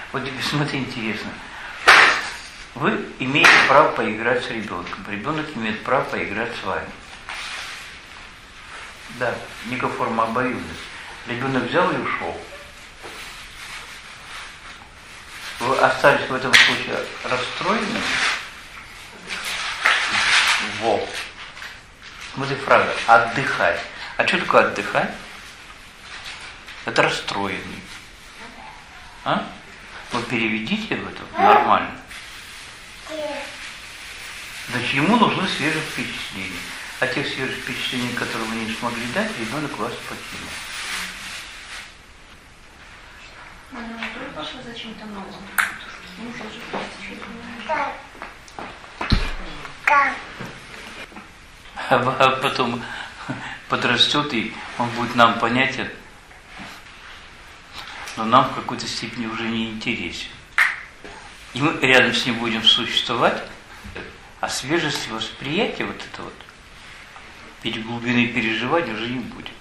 Вот теперь смотри, интересно. Вы имеете право поиграть с ребенком. Ребенок имеет право поиграть с вами. Да, некая форма обоюдности. Ребенок взял и ушел. Вы остались в этом случае расстроены? Во. Смотри, фраза «отдыхать». А что такое отдыхать? Это расстроенный. А? Вы переведите в это нормально. Значит, ему нужны свежие впечатления. А тех свежих впечатлений, которые вы не смогли дать, ребенок вас покинул. Зачем-то новым. А потом подрастет, и он будет нам понятен, но нам в какой-то степени уже не интересен. И мы рядом с ним будем существовать, а свежести восприятия вот это вот, глубины переживаний уже не будет.